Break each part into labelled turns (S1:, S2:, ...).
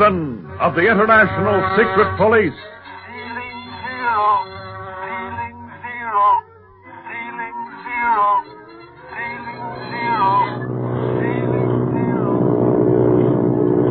S1: Wilson of the International Secret Police.
S2: Ceiling zero. Ceiling zero. Ceiling zero. Ceiling zero. Ceiling zero.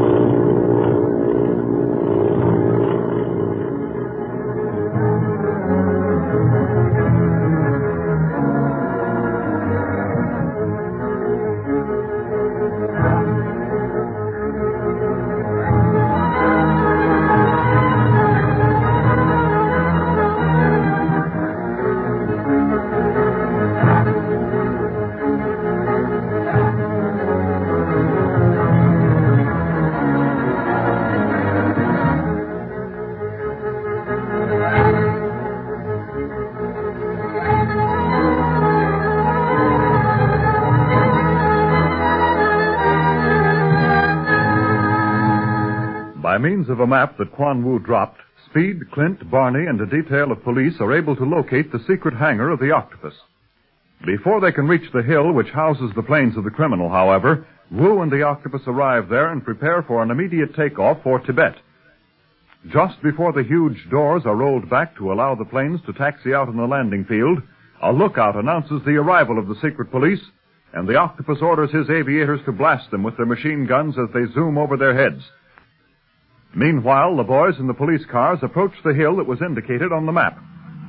S1: By means of a map that Quan Wu dropped, Speed, Clint, Barney, and a detail of police are able to locate the secret hangar of the Octopus. Before they can reach the hill which houses the planes of the criminal, however, Wu and the Octopus arrive there and prepare for an immediate takeoff for Tibet. Just before the huge doors are rolled back to allow the planes to taxi out on the landing field, a lookout announces the arrival of the secret police, and the Octopus orders his aviators to blast them with their machine guns as they zoom over their heads. Meanwhile, the boys in the police cars approach the hill that was indicated on the map.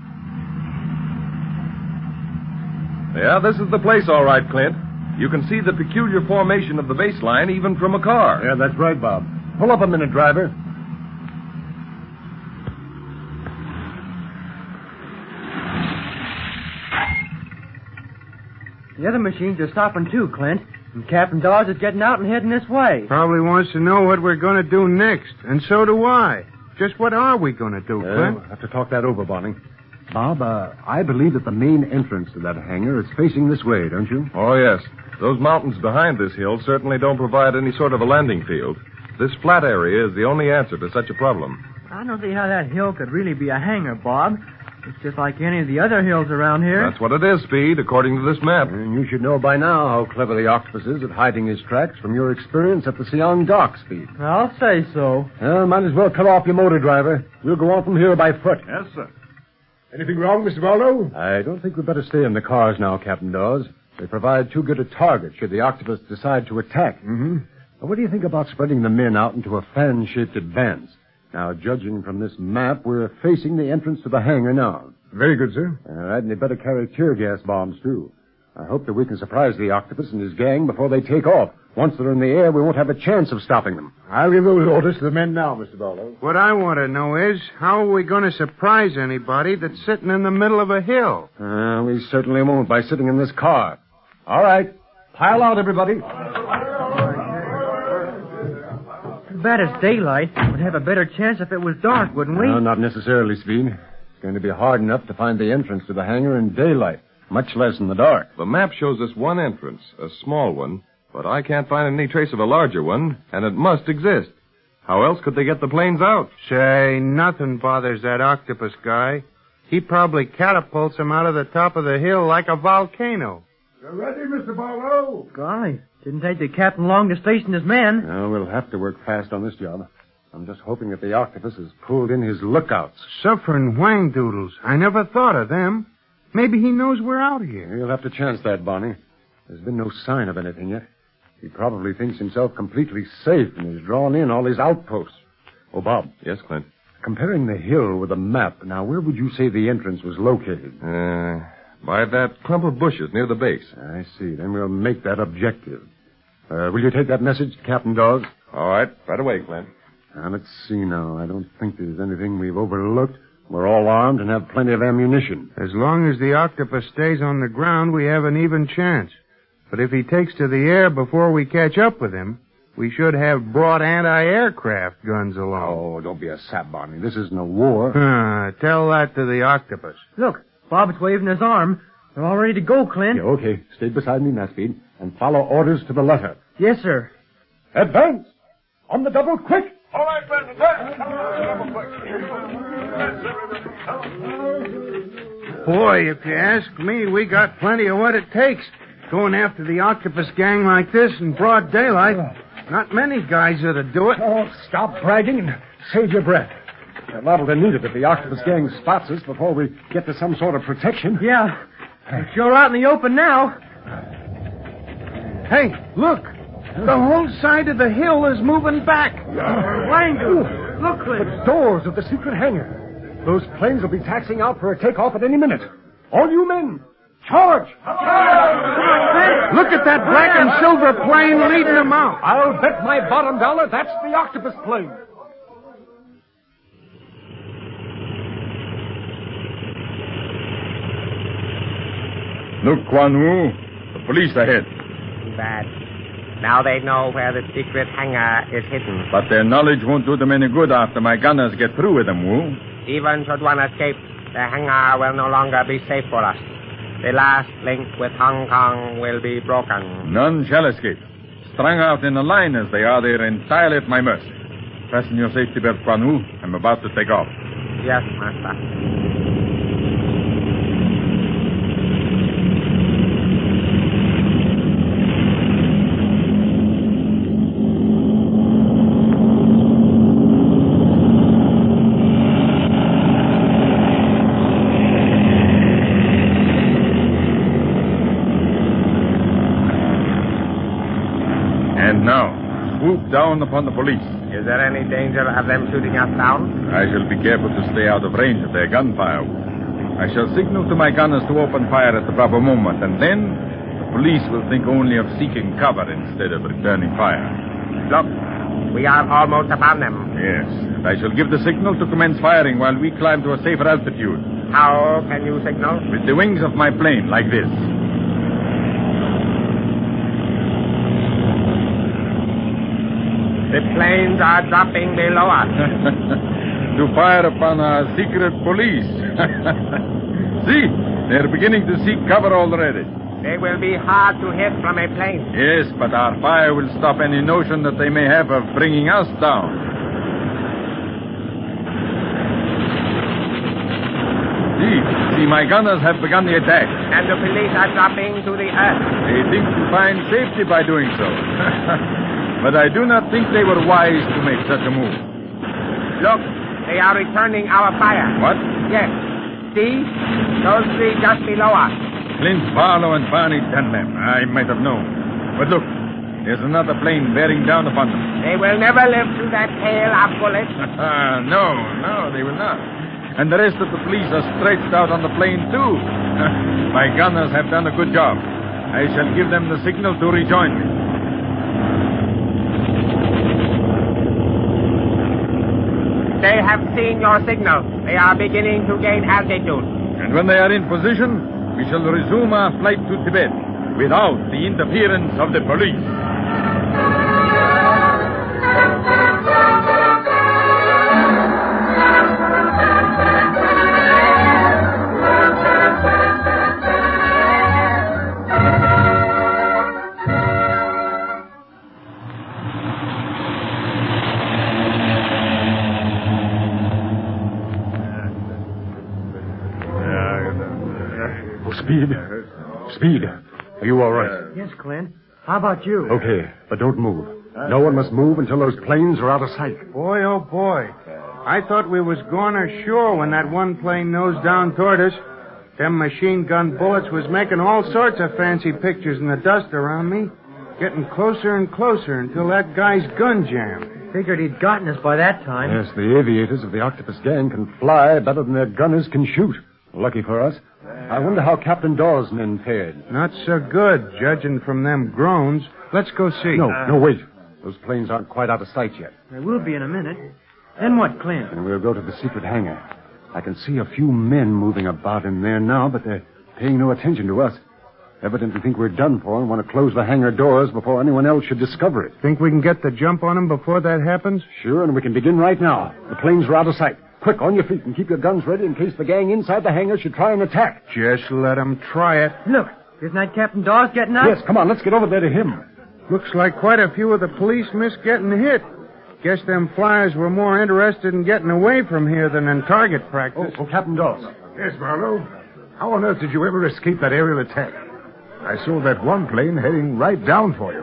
S3: Yeah, this is the place, all right, Clint. You can see the peculiar formation of the baseline even from a car.
S4: Yeah, that's right, Bob. Pull up a minute, driver.
S5: The other machines are stopping too, Clint. And Captain Dawes is getting out and heading this way.
S6: Probably wants to know what we're going to do next. And so do I. Just what are we going to do, Clint?
S4: We'll have to talk that over, Barney. Bob, I believe that the main entrance to that hangar is facing this way, don't you?
S3: Oh, yes. Those mountains behind this hill certainly don't provide any sort of a landing field. This flat area is the only answer to such a problem.
S5: I don't see how that hill could really be a hangar, Bob. It's just like any of the other hills around here.
S3: That's what it is, Speed, according to this map.
S4: And you should know by now how clever the Octopus is at hiding his tracks from your experience at the Siang Dock, Speed.
S5: I'll say so.
S4: Well, might as well cut off your motor, driver. We'll go on from here by foot.
S1: Yes, sir.
S4: Anything wrong, Mr. Baldo? I don't think we'd better stay in the cars now, Captain Dawes. They provide too good a target should the Octopus decide to attack.
S6: Mm-hmm.
S4: What do you think about spreading the men out into a fan-shaped advance? Now, judging from this map, we're facing the entrance to the hangar now.
S6: Very good, sir.
S4: All right, and they better carry tear gas bombs, too. I hope that we can surprise the Octopus and his gang before they take off. Once they're in the air, we won't have a chance of stopping them.
S6: I'll give those orders to the men now, Mr. Baldo. What I want to know is, how are we going to surprise anybody that's sitting in the middle of a hill?
S4: We certainly won't by sitting in this car. All right, pile out, everybody.
S5: Too bad it's daylight. We'd have a better chance if it was dark, wouldn't we?
S4: No, not necessarily, Speed. It's going to be hard enough to find the entrance to the hangar in daylight, much less in the dark.
S3: The map shows us one entrance, a small one, but I can't find any trace of a larger one, and it must exist. How else could they get the planes out?
S6: Say, nothing bothers that Octopus guy. He probably catapults them out of the top of the hill like a volcano.
S4: You ready, Mr. Barlow?
S5: Golly, didn't take the captain long to station his men.
S4: No, we'll have to work fast on this job. I'm just hoping that the Octopus has pulled in his lookouts.
S6: Suffering whangdoodles. I never thought of them. Maybe he knows we're out here.
S4: You'll have to chance that, Barney. There's been no sign of anything yet. He probably thinks himself completely safe and has drawn in all his outposts. Oh, Bob.
S3: Yes, Clint?
S4: Comparing the hill with a map, now, where would you say the entrance was located?
S3: By that clump of bushes near the base.
S4: I see. Then we'll make that objective. Will you take that message to Captain Dawes?
S3: All right. Right away, Clint.
S4: Now, let's see now. I don't think there's anything we've overlooked. We're all armed and have plenty of ammunition.
S6: As long as the Octopus stays on the ground, we have an even chance. But if he takes to the air before we catch up with him, we should have brought anti-aircraft guns along.
S4: Oh, don't be a sap, Barney. This isn't a war.
S6: Tell that to the Octopus.
S5: Look, Bob's waving his arm. They're all ready to go, Clint.
S4: Yeah, okay. Stay beside me, Speed, and follow orders to the letter.
S5: Yes, sir.
S4: Advance! On the double, quick!
S2: All right, Ben,
S6: Boy, if you ask me, we got plenty of what it takes. Going after the Octopus gang like this in broad daylight, Not many guys that'd do it.
S4: Oh, stop bragging and save your breath. They're liable to need it if the octopus gang spots us before we get to some sort of protection.
S5: Yeah. We're sure out in the open now.
S6: Hey, look. The whole side of the hill is moving back.
S5: Wango. Look, Clint.
S4: The doors of the secret hangar. Those planes will be taxiing out for a takeoff at any minute. All you men, charge!
S6: Look at that black and silver plane leading them out.
S4: I'll bet my bottom dollar that's the octopus plane.
S7: Look, Quan Wu. The police ahead.
S8: Too bad. Now they know where the secret hangar is hidden.
S7: But their knowledge won't do them any good after my gunners get through with them, Wu.
S8: Even should one escape, the hangar will no longer be safe for us. The last link with Hong Kong will be broken.
S7: None shall escape. Strung out in a line as they are, they're entirely at my mercy. Fasten your safety belt, Quan Wu. I'm about to take off.
S8: Yes, Master.
S7: And now, swoop down upon the police.
S8: Is there any danger of them shooting us down?
S7: I shall be careful to stay out of range of their gunfire. I shall signal to my gunners to open fire at the proper moment, and then the police will think only of seeking cover instead of returning fire.
S8: Look, we are almost upon them.
S7: Yes, and I shall give the signal to commence firing while we climb to a safer altitude.
S8: How can you signal?
S7: With the wings of my plane, like this.
S8: The planes are dropping below us.
S7: To fire upon our secret police. See, they're beginning to seek cover already.
S8: They will be hard to hit from a plane.
S7: Yes, but our fire will stop any notion that they may have of bringing us down. See, my gunners have begun the attack.
S8: And the police are dropping to the earth.
S7: They think to find safety by doing so. But I do not think they were wise to make such a move.
S8: Look, they are returning our fire.
S7: What?
S8: Yes. See? Those three just below us.
S7: Clint Barlow and Barney Dunlap. I might have known. But look, there's another plane bearing down upon them.
S8: They will never live through that hail of bullets.
S7: No, they will not. And the rest of the police are stretched out on the plane, too. My gunners have done a good job. I shall give them the signal to rejoin me.
S8: They have seen your signal. They are beginning to gain altitude.
S7: And when they are in position, we shall resume our flight to Tibet without the interference of the police.
S4: Speed. Are you all right?
S5: Yes, Clint. How about you?
S4: Okay, but don't move. No one must move until those planes are out of sight.
S6: Boy, oh boy. I thought we was going ashore when that one plane nosed down toward us. Them machine gun bullets was making all sorts of fancy pictures in the dust around me. Getting closer and closer until that guy's gun jammed.
S5: Figured he'd gotten us by that time.
S4: Yes, the aviators of the octopus gang can fly better than their gunners can shoot. Lucky for us. I wonder how Captain Dawes' men fared.
S6: Not so good, judging from them groans. Let's go see.
S4: No, wait. Those planes aren't quite out of sight yet.
S5: They will be in a minute. Then what, Clint?
S4: And we'll go to the secret hangar. I can see a few men moving about in there now, but they're paying no attention to us. Evidently think we're done for and want to close the hangar doors before anyone else should discover it.
S6: Think we can get the jump on them before that happens?
S4: Sure, and we can begin right now. The planes are out of sight. Quick, on your feet, and keep your guns ready in case the gang inside the hangar should try and attack.
S6: Just let them try it.
S5: Look, isn't that Captain Dawes getting out?
S4: Yes, come on, let's get over there to him.
S6: Looks like quite a few of the police missed getting hit. Guess them flyers were more interested in getting away from here than in target practice.
S4: Oh, Captain Dawes.
S9: Yes, Barlow. How on earth did you ever escape that aerial attack? I saw that one plane heading right down for you.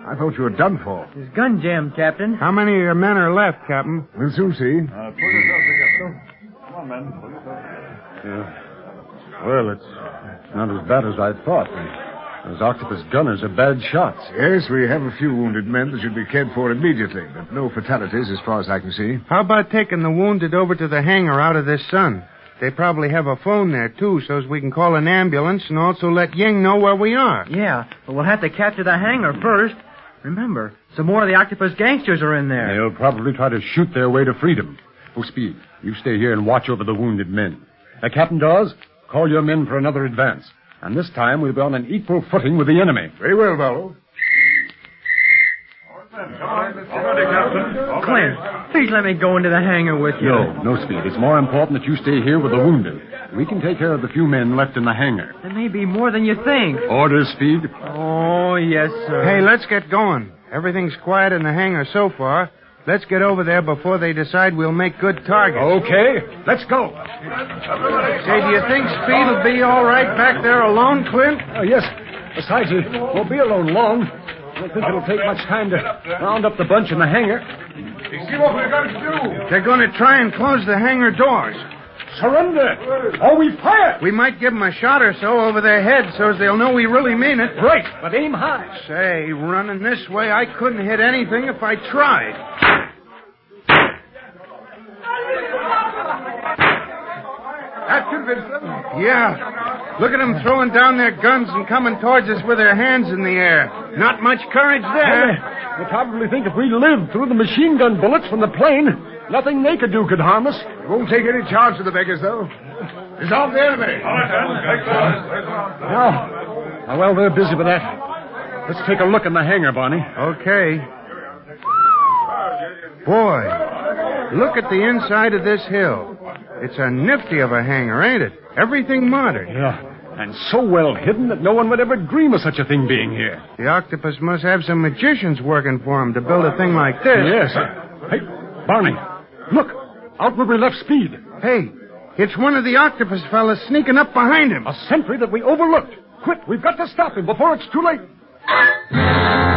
S9: I thought you were done for.
S5: His gun jammed, Captain.
S6: How many of your men are left, Captain?
S9: We'll soon see.
S1: Pull yourselves together. Come on, men. Pull yourselves together.
S4: Well, it's not as bad as I thought. Those octopus gunners are bad shots.
S9: Yes, we have a few wounded men that should be cared for immediately, but no fatalities as far as I can see.
S6: How about taking the wounded over to the hangar out of this sun? They probably have a phone there, too, so as we can call an ambulance and also let Ying know where we are.
S5: Yeah, but we'll have to capture the hangar first. Remember, some more of the octopus gangsters are in there.
S4: They'll probably try to shoot their way to freedom. Oh, Speed, you stay here and watch over the wounded men. Captain Dawes, call your men for another advance. And this time we'll be on an equal footing with the enemy.
S9: Very well, Barlow.
S5: Clint, please let me go into the hangar with you.
S4: No, Speed. It's more important that you stay here with the wounded. We can take care of the few men left in the hangar.
S5: There may be more than you think.
S4: Orders, Speed.
S5: Oh, yes, sir.
S6: Hey, let's get going. Everything's quiet in the hangar so far. Let's get over there before they decide we'll make good targets.
S4: Okay, let's go.
S6: Say, do you think Speed will be all right back there alone, Clint?
S4: Yes. Besides, he won't be alone long. I don't think it'll take much time to round up the bunch in the hangar.
S9: See what we're going to do.
S6: They're going to try and close the hangar doors.
S4: Surrender, or we fire.
S6: We might give them a shot or so over their heads so as they'll know we really mean it.
S4: Right, but aim high.
S6: Say, running this way, I couldn't hit anything if I tried.
S9: That convinced them.
S6: Yeah. Look at them throwing down their guns and coming towards us with their hands in the air. Not much courage there.
S4: They probably think if we lived through the machine gun bullets from the plane, nothing they could do could harm us.
S9: We won't take any chance of the beggars, though. Disarm the enemy.
S4: Now, well, they're busy with that. Let's take a look in the hangar, Barney.
S6: Okay. Boy, look at the inside of this hill. It's a nifty of a hangar, ain't it? Everything modern.
S4: Yeah, and so well hidden that no one would ever dream of such a thing being here.
S6: The octopus must have some magicians working for him to build a thing like this.
S4: Yes. Hey, Barney, look, out where we left Speed.
S6: Hey, it's one of the octopus fellas sneaking up behind him.
S4: A sentry that we overlooked. Quick, we've got to stop him before it's too late.